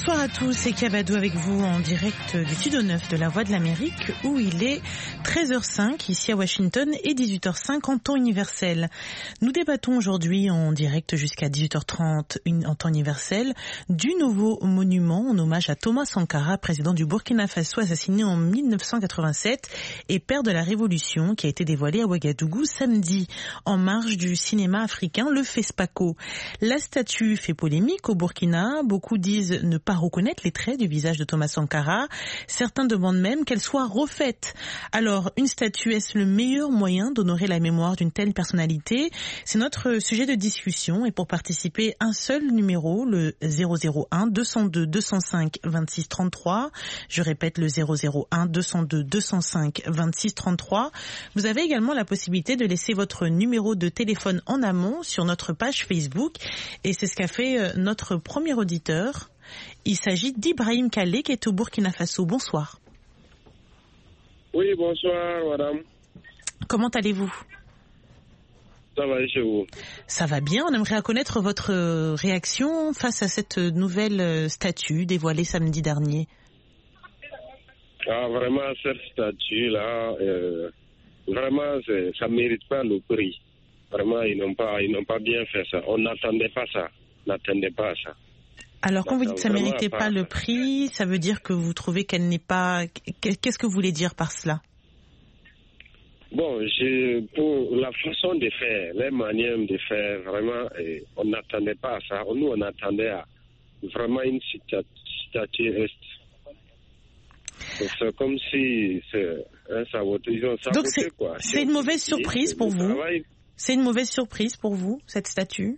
Bonsoir à tous, c'est Kabadou avec vous en direct du Studio 9 de la Voix de l'Amérique où il est 13h05 ici à Washington et 18h05 en temps universel. Nous débattons aujourd'hui en direct jusqu'à 18h30 en temps universel du nouveau monument en hommage à Thomas Sankara, président du Burkina Faso assassiné en 1987 et père de la Révolution qui a été dévoilé à Ouagadougou samedi en marge du cinéma africain le FESPACO. La statue fait polémique au Burkina, beaucoup disent ne pas reconnaître les traits du visage de Thomas Sankara. Certains demandent même qu'elle soit refaite. Alors, une statue, est-ce le meilleur moyen d'honorer la mémoire d'une telle personnalité? C'est notre sujet de discussion et pour participer, un seul numéro, le 001 202 205 26 33. Je répète, le 001 202 205 26 33. Vous avez également la possibilité de laisser votre numéro de téléphone en amont sur notre page Facebook et c'est ce qu'a fait notre premier auditeur. Il s'agit d'Ibrahim Kallé qui est au Burkina Faso. Bonsoir. Oui, bonsoir, madame. Comment allez-vous? Ça va chez vous? Ça va bien. On aimerait connaître votre réaction face à cette nouvelle statue dévoilée samedi dernier. Ah, vraiment, cette statue-là, vraiment, ça ne mérite pas le prix. Vraiment, ils n'ont pas bien fait ça. On n'attendait pas ça. Alors, quand vous dites que ça ne méritait pas le prix, ça veut dire que vous trouvez qu'elle n'est pas... Qu'est-ce que vous voulez dire par cela? Bon, pour la façon de faire, les manières de faire, vraiment, on n'attendait pas à ça. Nous, on attendait à vraiment une statue est. C'est comme si ils ont saboté. Donc, quoi. C'est une mauvaise surprise pour vous? C'est une mauvaise surprise pour vous, cette statue?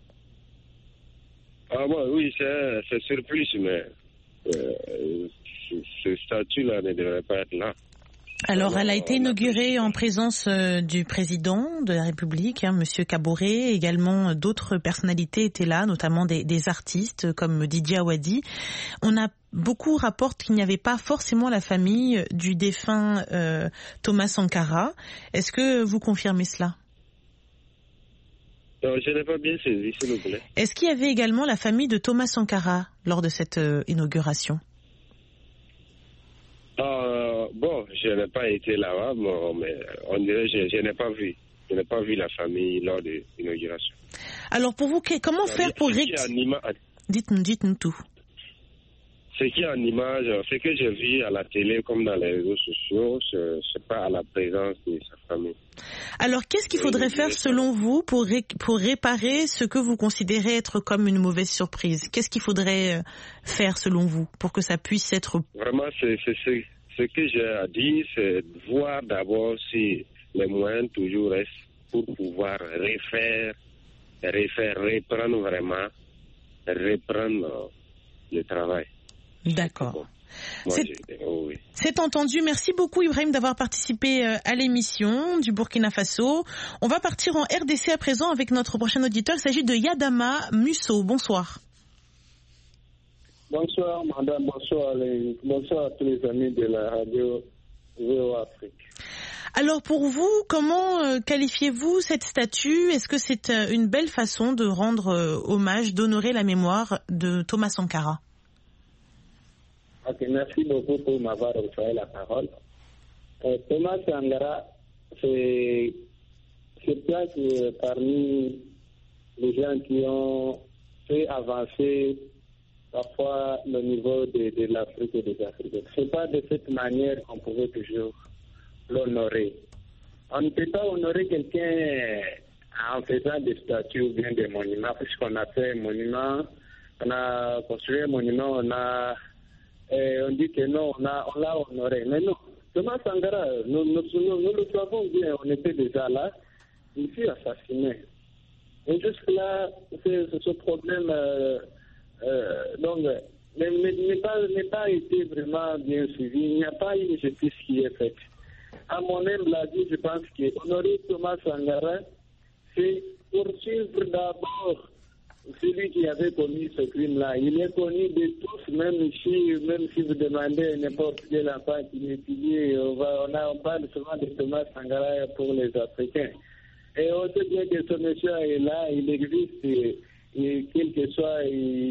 Ah bon, oui, c'est surprise, mais ce statut-là ne devrait pas être là. Alors, elle a été inaugurée en présence du président de la République, Monsieur Kaboré. Également, d'autres personnalités étaient là, notamment des artistes comme Didier Awadi. Beaucoup rapportent qu'il n'y avait pas forcément la famille du défunt Thomas Sankara. Est-ce que vous confirmez cela? Je n'ai pas bien saisi, s'il vous plaît. Est-ce qu'il y avait également la famille de Thomas Sankara lors de cette inauguration? Bon, je n'ai pas été là-bas, mais on dirait que je n'ai pas vu. Je n'ai pas vu la famille lors de l'inauguration. Alors pour vous, comment faire pour... Dites-nous tout. Ce qui est en image, ce que j'ai vu à la télé comme dans les réseaux sociaux, c'est pas à la présence de sa famille. Alors, qu'est-ce qu'il faudrait faire selon vous pour réparer ce que vous considérez être comme une mauvaise surprise? Qu'est-ce qu'il faudrait faire selon vous pour que ça puisse être... Vraiment, ce que j'ai à dire, c'est voir d'abord si les moyens toujours restent pour pouvoir reprendre le travail. D'accord. Bon. C'est entendu. Merci beaucoup Ibrahim d'avoir participé à l'émission du Burkina Faso. On va partir en RDC à présent avec notre prochain auditeur. Il s'agit de Yadama Musso. Bonsoir. Bonsoir madame, bonsoir à tous les amis de la radio VOA Afrique. Alors pour vous, comment qualifiez-vous cette statue? Est-ce que c'est une belle façon de rendre hommage, d'honorer la mémoire de Thomas Sankara? Ok, merci beaucoup pour m'avoir offert la parole. Thomas Sankara, c'est place parmi les gens qui ont fait avancer parfois le niveau de l'Afrique et des Africains. C'est pas de cette manière qu'on pouvait toujours l'honorer. On ne peut pas honorer quelqu'un en faisant des statues ou bien des monuments, puisqu'on a fait un monument, on a construit un monument, on dit que non, on l'a honoré. Mais non, Thomas Sankara, nous le savons bien, on était déjà là, il fut assassiné. Et jusque-là, ce problème n'est pas été vraiment bien suivi. Il n'y a pas eu de justice qui est faite. À mon humble avis, je pense qu'honorer Thomas Sankara, c'est poursuivre d'abord celui qui avait commis ce crime-là. Il est connu de tous, même si vous demandez n'importe quel enfant qui est étudié, on parle souvent de Thomas Sankara pour les Africains. Et on sait bien que ce monsieur est là, il existe, et quel que soit,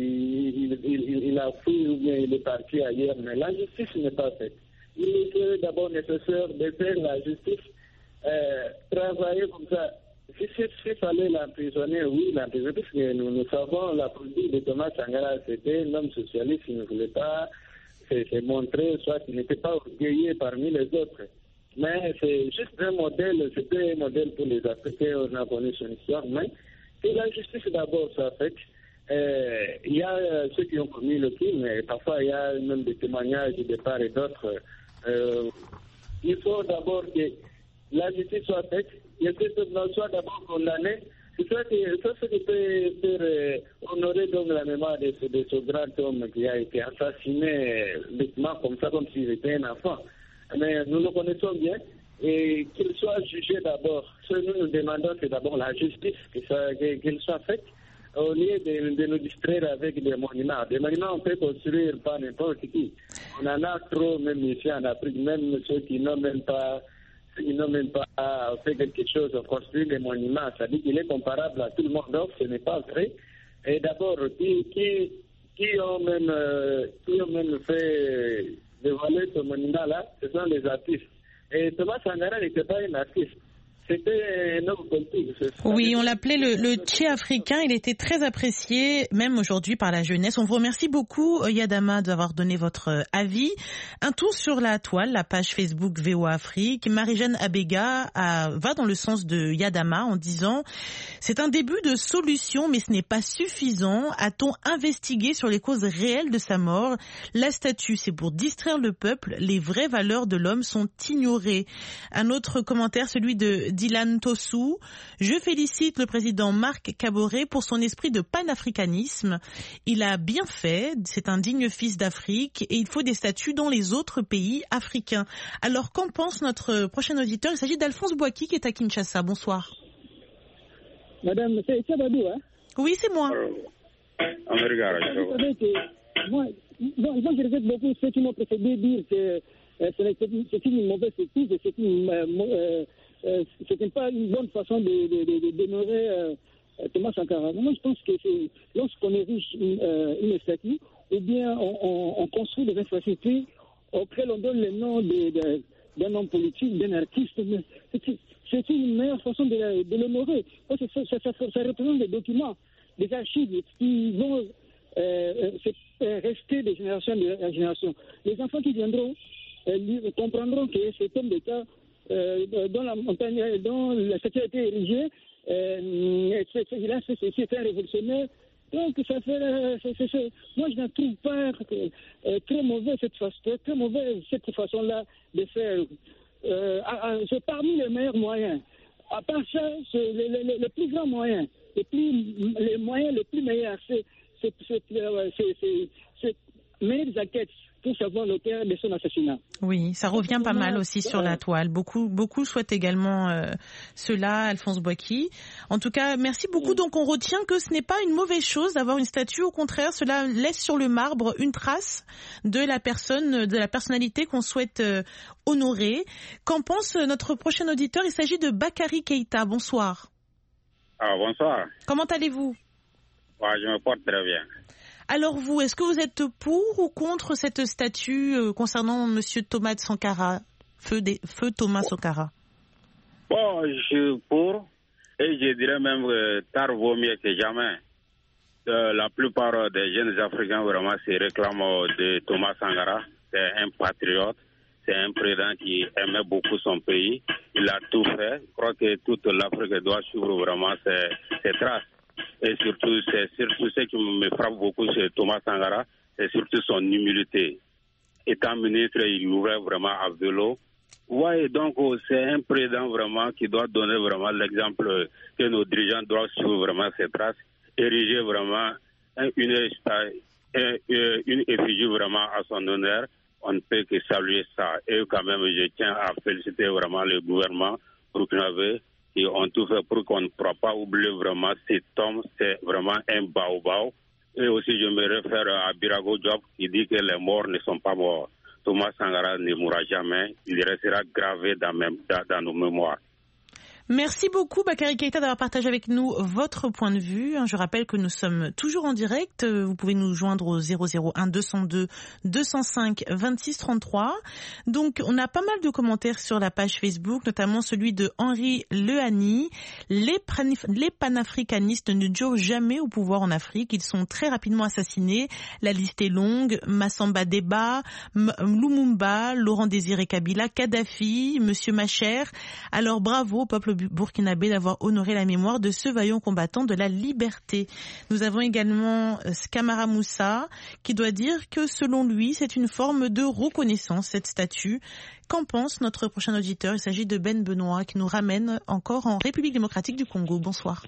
il a fui ou bien il est parti ailleurs, mais la justice n'est pas faite. Il est d'abord nécessaire de faire la justice, travailler comme ça. S'il fallait l'emprisonner, oui, l'emprisonner, puisque nous savons la politique de Thomas Sankara, c'était un homme socialiste qui ne voulait pas se montrer, soit qu'il n'était pas orgueilleux parmi les autres. Mais c'est juste un modèle, c'était un modèle pour les Africains, on a connu son histoire, mais que la justice d'abord soit faite. Il y a ceux qui ont commis le crime, mais parfois il y a même des témoignages de part et d'autre. Il faut d'abord que la justice soit faite, et que ce soit d'abord condamné. C'est ça qui peut faire honorer donc la mémoire de ce grand homme qui a été assassiné bêtement comme ça, comme s'il était un enfant. Mais nous le connaissons bien, et qu'il soit jugé d'abord. Ce que nous demandons, c'est d'abord la justice, qu'elle soit faite, au lieu de nous distraire avec des monuments. Des monuments, on peut construire par n'importe qui. On en a trop, même ici en Afrique, même ceux qui n'ont même pas fait quelque chose, construire des monuments. Ça dit qu'il est comparable à tout le monde, donc ce n'est pas vrai. Et d'abord, qui ont même fait dévoiler ce monument-là, ce sont les artistes. Et Thomas Sankara n'était pas un artiste. C'était un homme politique. Oui, on l'appelait le Tché africain. Il était très apprécié, même aujourd'hui, par la jeunesse. On vous remercie beaucoup, Yadama, d'avoir donné votre avis. Un tour sur la toile, la page Facebook VOA Afrique. Marie-Jeanne Abega va dans le sens de Yadama en disant « C'est un début de solution, mais ce n'est pas suffisant. A-t-on investigué sur les causes réelles de sa mort? La statue, c'est pour distraire le peuple. Les vraies valeurs de l'homme sont ignorées. » Un autre commentaire, celui de Dylan Tossou. Je félicite le président Marc Kaboré pour son esprit de panafricanisme. Il a bien fait, c'est un digne fils d'Afrique et il faut des statues dans les autres pays africains. Alors qu'en pense notre prochain auditeur? Il s'agit d'Alphonse Boaki qui est à Kinshasa. Bonsoir. Madame, c'est Badou, hein? Oui, c'est moi. Vous savez que moi, je regrette beaucoup ceux qui m'ont précédé dire que c'est une mauvaise étude, c'était pas une bonne façon d'honorer Thomas Sankara. Moi, je pense que lorsqu'on érige une statue, ou bien on construit des infrastructures auxquelles on donne le nom d'un homme politique, d'un artiste, c'est une meilleure façon de l'honorer. Parce que ça représente des documents, des archives qui vont rester de génération en génération. Les enfants qui viendront comprendront que cet homme d'État dans la montagne, dont la statue a été érigée, c'est un révolutionnaire. Donc, ça fait, moi, je ne trouve pas très mauvais cette façon-là de faire. C'est parmi les meilleurs moyens. À part ça, c'est le plus grand moyen, les moyens les plus meilleurs, c'est mener des enquêtes pour savoir l'auteur de son assassinat. Oui, ça revient pas mal aussi sur la toile. Beaucoup souhaitent également cela, Alphonse Boaki. En tout cas, merci beaucoup. Donc on retient que ce n'est pas une mauvaise chose d'avoir une statue. Au contraire, cela laisse sur le marbre une trace de la personne, de la personnalité qu'on souhaite honorer. Qu'en pense notre prochain auditeur? Il s'agit de Bakary Keïta. Bonsoir. Bonsoir. Comment allez-vous? Je me porte très bien. Alors vous, est-ce que vous êtes pour ou contre cette statue concernant Monsieur Thomas Sankara, feu Thomas Sankara? Bon, je suis pour, et je dirais même tard vaut mieux que jamais. La plupart des jeunes Africains vraiment se réclament de Thomas Sankara. C'est un patriote, c'est un président qui aimait beaucoup son pays. Il a tout fait. Je crois que toute l'Afrique doit suivre vraiment ses traces. Et surtout, c'est surtout ce qui me frappe beaucoup chez Thomas Sankara, c'est surtout son humilité. Étant ministre, il ouvrait vraiment à vélo. Ouais, donc c'est un président vraiment qui doit donner vraiment l'exemple que nos dirigeants doivent suivre vraiment ses traces, ériger vraiment une effigie vraiment à son honneur. On ne peut que saluer ça. Et quand même, je tiens à féliciter vraiment le gouvernement burkinabé qui ont tout fait pour qu'on ne pourra pas oublier vraiment cet homme, c'est vraiment un baobab. Et aussi, je me réfère à Birago Diop qui dit que les morts ne sont pas morts. Thomas Sankara ne mourra jamais, il restera gravé dans nos mémoires. Merci beaucoup Bakary Keïta d'avoir partagé avec nous votre point de vue. Je rappelle que nous sommes toujours en direct. Vous pouvez nous joindre au 001 202 205 26 33. Donc on a pas mal de commentaires sur la page Facebook, notamment celui de Henri Lehani. Les panafricanistes ne durent jamais au pouvoir en Afrique. Ils sont très rapidement assassinés. La liste est longue. Massamba Deba, Lumumba, Laurent Désiré Kabila, Kadhafi, Monsieur Macher. Alors bravo au peuple burkinabé d'avoir honoré la mémoire de ce vaillant combattant de la liberté. Nous avons également Skamara Moussa qui doit dire que selon lui, c'est une forme de reconnaissance, cette statue. Qu'en pense notre prochain auditeur? Il s'agit de Ben Benoît qui nous ramène encore en République démocratique du Congo. Bonsoir.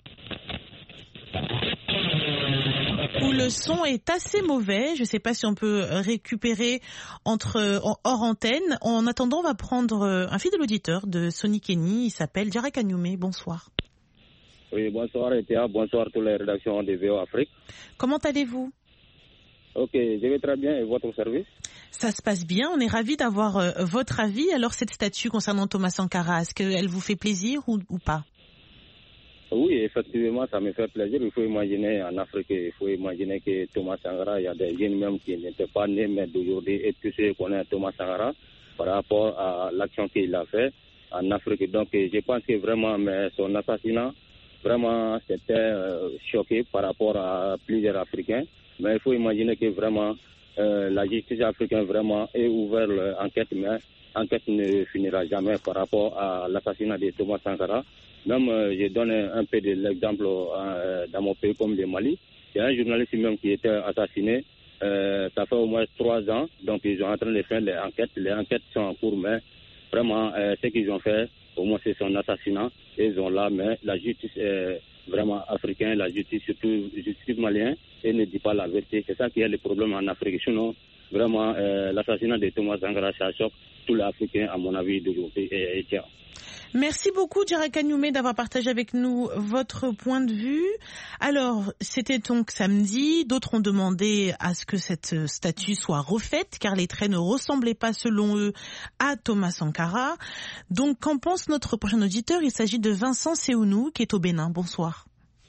Où le son est assez mauvais. Je ne sais pas si on peut récupérer hors antenne. En attendant, on va prendre un fidèle auditeur de Sony Kenny. Il s'appelle Djara Kanyume. Bonsoir. Oui, bonsoir Etia. Bonsoir toutes les rédactions de VO Afrique. Comment allez-vous? Ok, je vais très bien. Et votre service? Ça se passe bien. On est ravis d'avoir votre avis. Alors, cette statue concernant Thomas Sankara, est-ce qu'elle vous fait plaisir ou pas? Oui, effectivement, ça me fait plaisir. Il faut imaginer en Afrique, il faut imaginer que Thomas Sankara, il y a des jeunes même qui n'étaient pas nés, mais d'aujourd'hui, et tous ceux qui connaissent Thomas Sankara par rapport à l'action qu'il a fait en Afrique. Donc, je pense que vraiment, mais son assassinat, vraiment, c'était choqué par rapport à plusieurs Africains. Mais il faut imaginer que vraiment, la justice africaine vraiment est ouverte l'enquête, mais l'enquête ne finira jamais par rapport à l'assassinat de Thomas Sankara. Même, je donne un peu de l'exemple dans mon pays comme le Mali. Il y a un journaliste même qui était assassiné. Ça fait au moins 3 ans. Donc, ils sont en train de faire les enquêtes. Les enquêtes sont en cours, mais vraiment, ce qu'ils ont fait, au moins, c'est son assassinat. Ils ont là, mais la justice est vraiment africaine, la justice, surtout la justice malienne, et ne dit pas la vérité. C'est ça qui est le problème en Afrique. Sinon, vraiment, l'assassinat de Thomas Sankara, ça choque tous les Africains, à mon avis, d'aujourd'hui. Et tiens. Merci beaucoup, Djara Kanyume, d'avoir partagé avec nous votre point de vue. Alors, c'était donc samedi. D'autres ont demandé à ce que cette statue soit refaite, car les traits ne ressemblaient pas, selon eux, à Thomas Sankara. Donc, qu'en pense notre prochain auditeur? Il s'agit de Vincent Séounou, qui est au Bénin. Bonsoir.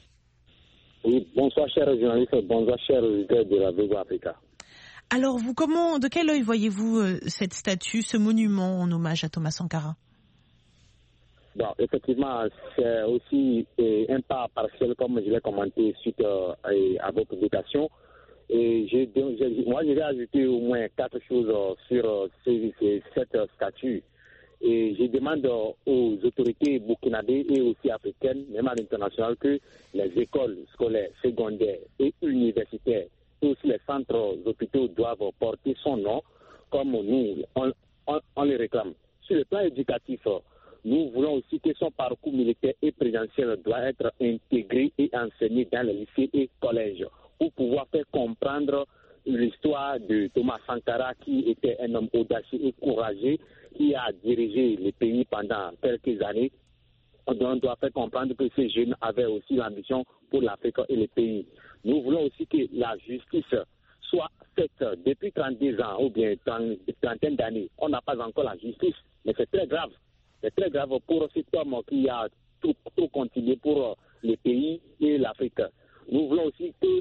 Oui, bonsoir, chers journalistes. Bonsoir, chers auditeurs de la VO Africa. Alors, vous, de quel œil voyez-vous cette statue, ce monument en hommage à Thomas Sankara? Bon, effectivement, c'est aussi un pas partiel, comme je l'ai commenté suite à votre publication. Et moi, je vais ajouter au moins 4 choses sur cette statue. Et je demande aux autorités burkinabées et aussi africaines, même à l'international, que les écoles scolaires, secondaires et universitaires, et aussi les centres hôpitaux doivent porter son nom, comme nous, on les réclame. Sur le plan éducatif, nous voulons aussi que son parcours militaire et présidentiel doit être intégré et enseigné dans les lycées et collèges pour pouvoir faire comprendre l'histoire de Thomas Sankara, qui était un homme audacieux et courageux, qui a dirigé le pays pendant quelques années. On doit faire comprendre que ces jeunes avaient aussi l'ambition pour l'Afrique et le pays. Nous voulons aussi que la justice soit faite depuis 32 ans ou bien une trentaine d'années. On n'a pas encore la justice, mais c'est très grave. C'est très grave pour cet homme qui a tout continué pour le pays et l'Afrique. Nous voulons aussi que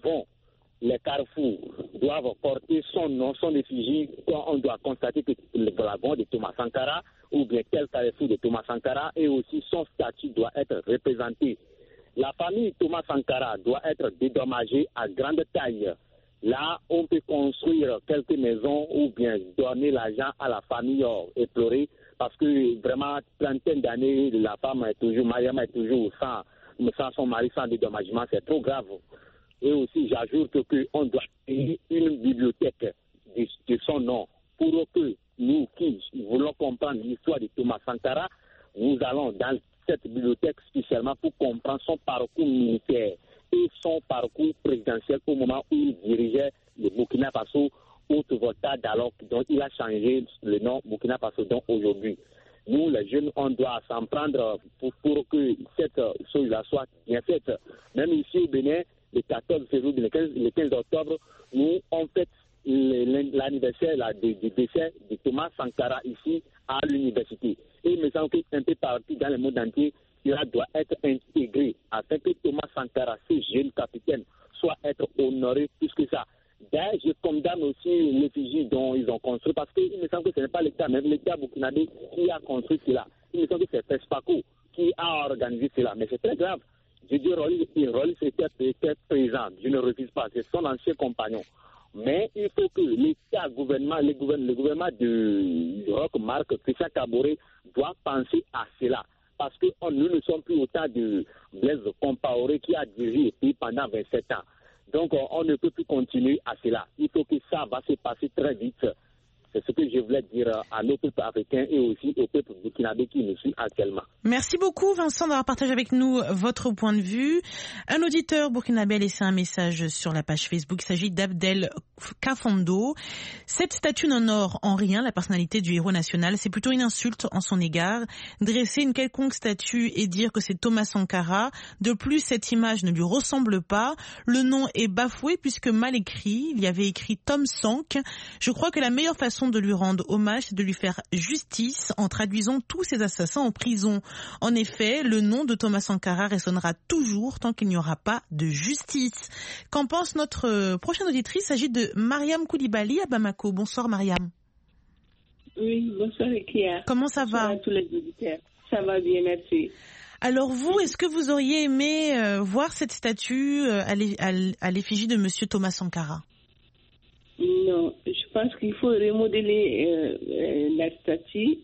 les carrefours doivent porter son nom, son effigie, quand on doit constater que le vagon de Thomas Sankara ou bien tel carrefour de Thomas Sankara, et aussi son statut doit être représenté. La famille Thomas Sankara doit être dédommagée à grande taille. Là, on peut construire quelques maisons ou bien donner l'argent à la famille éplorée, parce que vraiment, trentaine d'années, la femme est toujours, Mariam est toujours sans son mari, sans dédommagement, c'est trop grave. Et aussi, j'ajoute qu'on doit créer une bibliothèque de son nom pour que nous qui voulons comprendre l'histoire de Thomas Sankara, nous allons dans cette bibliothèque spécialement pour comprendre son parcours militaire et son parcours présidentiel au moment où il dirigeait le Burkina Faso, Haute-Volta d'alors, dont il a changé le nom Burkina Faso donc aujourd'hui. Nous, les jeunes, on doit s'en prendre pour que cette chose-là soit bien faite. Même ici au Bénin, le 14 février, le 15 octobre, nous, on fête l'anniversaire du décès de Thomas Sankara ici à l'université. Et il me semble qu'un peu partout dans le monde entier, cela doit être intégré afin que Thomas Sankara, ce jeune capitaine, soit être honoré plus que ça. D'ailleurs, je condamne aussi l'effigie dont ils ont construit parce qu'il me semble que ce n'est pas l'État, même l'État burkinabé qui a construit cela. Il me semble que c'est FESPACO qui a organisé cela. Mais c'est très grave. Je dis Rollis était présent. Je ne refuse pas. C'est son ancien compagnon. Mais il faut que l'État, le gouvernement de Roch Marc, Christian Kaboré, doit penser à cela. Parce que nous ne sommes plus au temps de Blaise Compaoré qui a dirigé le pays pendant 27 ans. Donc, on ne peut plus continuer à cela. Il faut que ça va se passer très vite. C'est ce que je voulais dire à nos peuples africains et aussi au peuple burkinabé qui nous suit actuellement. Merci beaucoup Vincent d'avoir partagé avec nous votre point de vue. Un auditeur burkinabé a laissé un message sur la page Facebook. Il s'agit d'Abdel Kafondo. Cette statue n'honore en rien la personnalité du héros national. C'est plutôt une insulte en son égard. Dresser une quelconque statue et dire que c'est Thomas Sankara. De plus, cette image ne lui ressemble pas. Le nom est bafoué puisque mal écrit. Il y avait écrit Tom Sank. Je crois que la meilleure façon de lui rendre hommage, c'est de lui faire justice en traduisant tous ces assassins en prison. En effet, le nom de Thomas Sankara résonnera toujours tant qu'il n'y aura pas de justice. Qu'en pense notre prochaine auditrice? Il s'agit de Mariam Koulibaly à Bamako. Bonsoir Mariam. Oui, bonsoir Kia. Comment ça va? Bonsoir à tous les auditeurs. Ça va bien, merci. Alors vous, est-ce que vous auriez aimé voir cette statue à l'effigie de Monsieur Thomas Sankara? Non, je pense qu'il faut remodeler la statue.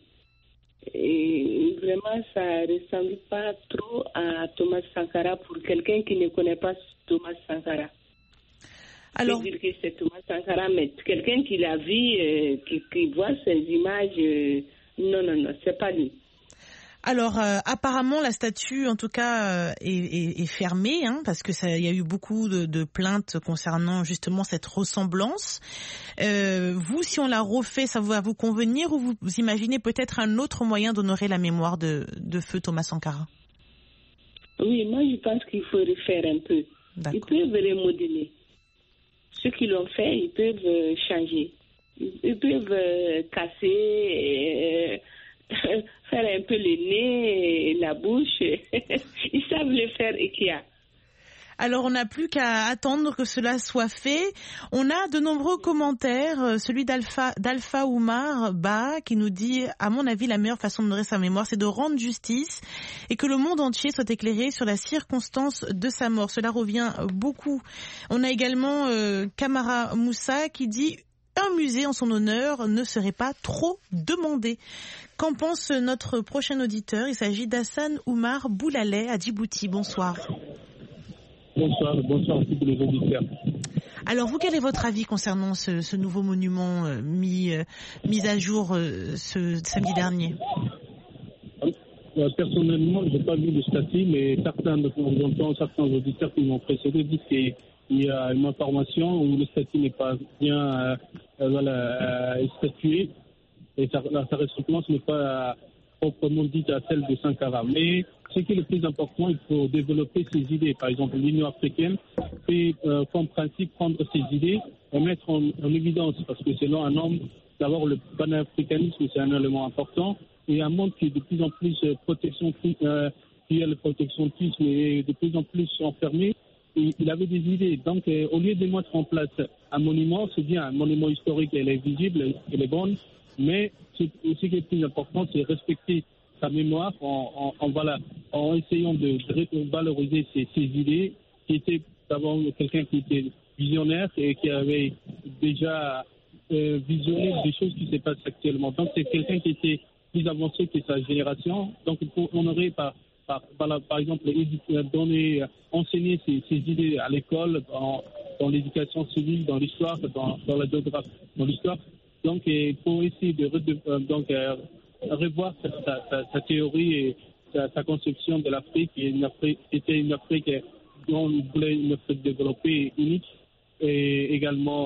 Et vraiment, ça ne ressemble pas trop à Thomas Sankara pour quelqu'un qui ne connaît pas Thomas Sankara. Alors, dire que c'est Thomas Sankara, mais quelqu'un qui l'a vu, qui voit ces images, non, c'est pas lui. Alors, apparemment, la statue, en tout cas, est fermée, parce que il y a eu beaucoup de plaintes concernant justement cette ressemblance. Vous, si on la refait, ça va vous convenir ou vous imaginez peut-être un autre moyen d'honorer la mémoire de feu Thomas Sankara? Oui, moi, je pense qu'il faut refaire un peu. D'accord. Ils peuvent remodeler. Ceux qui l'ont fait, ils peuvent changer. Ils peuvent casser... faire un peu le nez, la bouche. Ils savent le faire, Ikia. Alors, on n'a plus qu'à attendre que cela soit fait. On a de nombreux commentaires. Celui d'Alpha Oumar Ba qui nous dit, à mon avis, la meilleure façon d'honorer sa mémoire, c'est de rendre justice et que le monde entier soit éclairé sur la circonstance de sa mort. Cela revient beaucoup. On a également Kamara Moussa qui dit, un musée en son honneur ne serait pas trop demandé. Qu'en pense notre prochain auditeur? Il s'agit d'Hassan Oumar Boulaleh à Djibouti. Bonsoir. Bonsoir à tous les auditeurs. Alors vous, quel est votre avis concernant ce nouveau monument mis à jour ce samedi dernier? Personnellement, je n'ai pas vu le statut, mais certains auditeurs qui m'ont précédé disent qu'il y a une information où le statut n'est pas bien statué et sa ressemblance n'est pas proprement dite à celle de Sankara. Mais ce qui est le plus important, il faut développer ces idées. Par exemple, l'Union africaine fait comme principe prendre ces idées et mettre en évidence, parce que selon un homme, d'abord le panafricanisme, c'est un élément important, et un monde qui est de plus en plus protectionnisme et de plus en plus enfermé. Il avait des idées. Donc, au lieu de mettre en place un monument, c'est bien, un monument historique, elle est visible, elle est bonne, mais ce qui est plus important, c'est respecter sa mémoire en essayant de valoriser ses idées, qui était d'abord quelqu'un qui était visionnaire et qui avait déjà visionné des choses qui se passent actuellement. Donc, c'est quelqu'un qui était plus avancé que sa génération. Donc, il faut honorer par exemple, enseigner ces idées à l'école, dans l'éducation civile, dans l'histoire, dans la géographie, dans l'histoire. Donc, il faut essayer de revoir sa théorie et sa conception de l'Afrique, qui était une Afrique dont on voulait une Afrique développée, unique, et également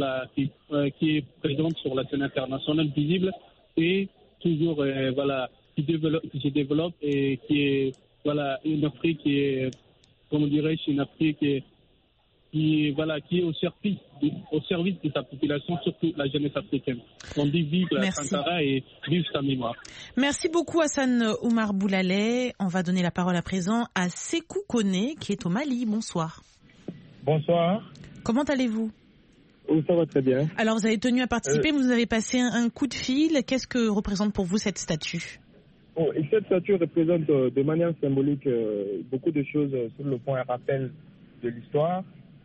qui est présente sur la scène internationale, visible, et toujours qui se développe et qui est une Afrique qui est, comment dirais-je, une Afrique qui est au service de sa population, surtout la jeunesse africaine. On dit vive la Sankara et vive sa mémoire. Merci beaucoup Hassan Oumar Boulaleh. On va donner la parole à présent à Sékou Kone qui est au Mali. Bonsoir. Bonsoir. Comment allez-vous? Oui, ça va très bien. Alors vous avez tenu à participer, vous avez passé un coup de fil. Qu'est-ce que représente pour vous cette statue? Et cette statue représente de manière symbolique beaucoup de choses sur le point rappel de l'histoire.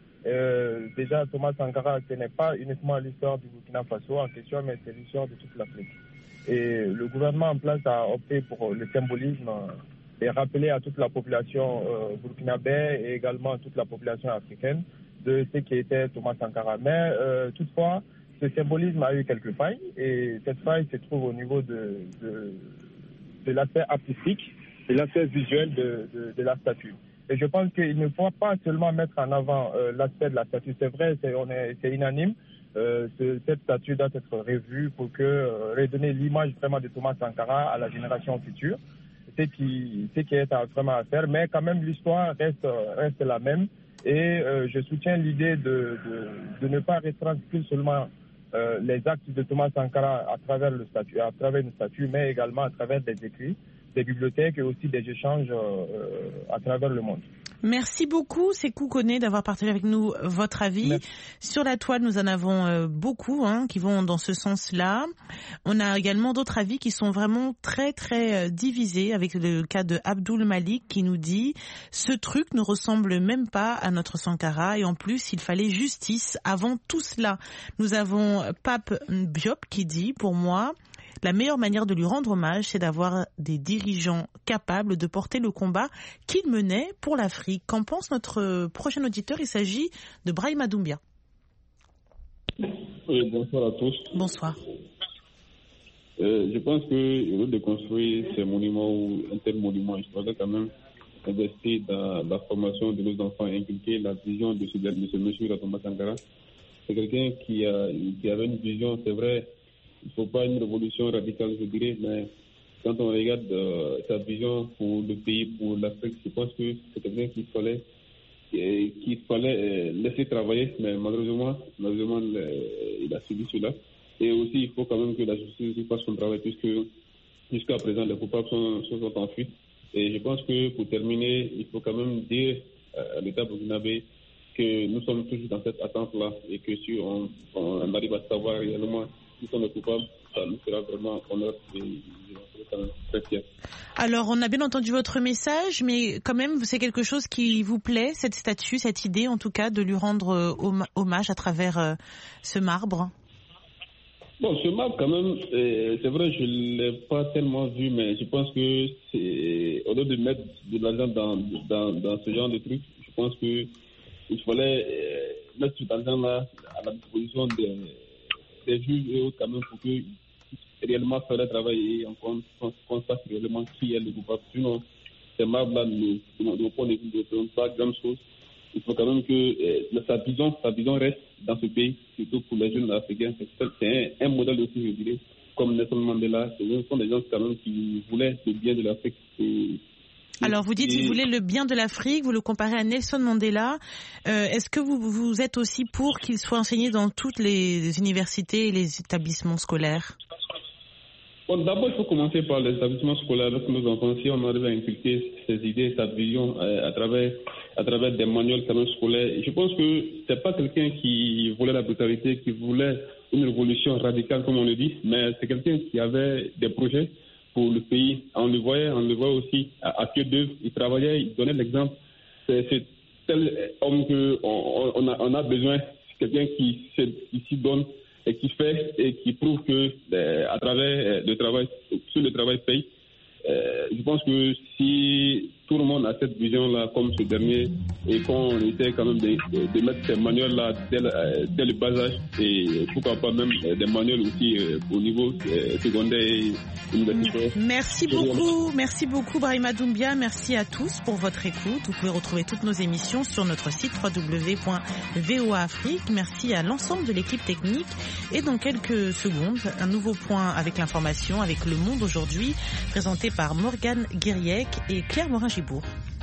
Déjà, Thomas Sankara, ce n'est pas uniquement l'histoire du Burkina Faso en question, mais c'est l'histoire de toute l'Afrique. Et le gouvernement en place a opté pour le symbolisme et rappeler à toute la population burkinabé et également à toute la population africaine de ce qui était Thomas Sankara. Mais toutefois, ce symbolisme a eu quelques failles et cette faille se trouve au niveau de l'aspect artistique et l'aspect visuel de la statue. Et je pense qu'il ne faut pas seulement mettre en avant l'aspect de la statue. C'est vrai, c'est unanime. Cette statue doit être revue pour redonner l'image vraiment de Thomas Sankara à la génération future. C'est qui est vraiment à faire, mais quand même l'histoire reste la même. Et je soutiens l'idée de ne pas restreindre plus seulement les actes de Thomas Sankara à travers une statue, mais également à travers des écrits, des bibliothèques et aussi des échanges à travers le monde. Merci beaucoup, Sékou Kone, d'avoir partagé avec nous votre avis. Merci. Sur la toile, nous en avons beaucoup qui vont dans ce sens-là. On a également d'autres avis qui sont vraiment très, très divisés, avec le cas de Abdul Malik qui nous dit « Ce truc ne ressemble même pas à notre Sankara et en plus, il fallait justice avant tout cela. » Nous avons Pape Biop qui dit « Pour moi, la meilleure manière de lui rendre hommage, c'est d'avoir des dirigeants capables de porter le combat qu'il menait pour l'Afrique. » Qu'en pense notre prochain auditeur? Il s'agit de Brahima Doumbia. Oui, bonsoir à tous. Bonsoir. Je pense qu'au lieu de construire ces monuments ou un tel monument, il faudrait quand même investir dans la formation de nos enfants et inculquer la vision de ce monsieur Thomas Sankara. C'est quelqu'un qui avait une vision, c'est vrai. Il ne faut pas une révolution radicale, je dirais, mais quand on regarde sa vision pour le pays, pour l'Afrique, je pense que c'est quelqu'un qu'il fallait laisser travailler, mais malheureusement, il a subi cela. Et aussi, il faut quand même que la justice fasse son travail, puisque jusqu'à présent, les coupables sont en fuite. Et je pense que pour terminer, il faut quand même dire à l'État burkinabé que nous sommes toujours dans cette attente-là et que si on arrive à savoir réellement qui sont les coupables, ça nous fera vraiment honneur et quand même très fiers. Alors, on a bien entendu votre message, mais quand même, c'est quelque chose qui vous plaît, cette statue, cette idée en tout cas, de lui rendre hommage à travers ce marbre? Bon, ce marbre quand même, c'est vrai, je ne l'ai pas tellement vu, mais je pense que au lieu de mettre de l'argent dans ce genre de trucs, je pense qu'il fallait mettre cet argent-là à la disposition des juges et autres quand même pour que réellement faire le travail et on constate réellement qui est le coupable. Sinon, ces marbres-là ne font pas grand chose. Il faut quand même que sa vision reste dans ce pays, surtout pour les jeunes africains. C'est un modèle aussi, je dirais, comme Nelson Mandela. Ce sont des gens quand même qui voulaient le bien de l'Afrique. Alors vous dites qu'il voulait le bien de l'Afrique, vous le comparez à Nelson Mandela. Est-ce que vous êtes aussi pour qu'il soit enseigné dans toutes les universités et les établissements scolaires? Bon, d'abord, il faut commencer par les établissements scolaires avec nos enfants. Si on arrive à inculquer ces idées, sa vision à travers des manuels quand même scolaires. Je pense que c'est pas quelqu'un qui voulait la brutalité, qui voulait une révolution radicale, comme on le dit, mais c'est quelqu'un qui avait des projets pour le pays. On le voyait aussi à pied d'œuvre. Il travaillait, il donnait l'exemple. C'est tel homme qu'on a besoin. C'est quelqu'un qui s'y donne et qui fait et qui prouve que à travers le travail paye. Je pense que si tout le monde a cette vision-là comme ce dernier et qu'on essaie quand même de mettre ces manuels-là dès le bas âge et pourquoi pas même des manuels aussi au niveau secondaire et universitaire. Merci beaucoup Brahima Doumbia, merci à tous pour votre écoute. Vous pouvez retrouver toutes nos émissions sur notre site www.voaafrique. Merci à l'ensemble de l'équipe technique et dans quelques secondes, un nouveau point avec l'information avec Le Monde aujourd'hui, présenté par Morgane Guiriec et Claire Morin-Gibourg.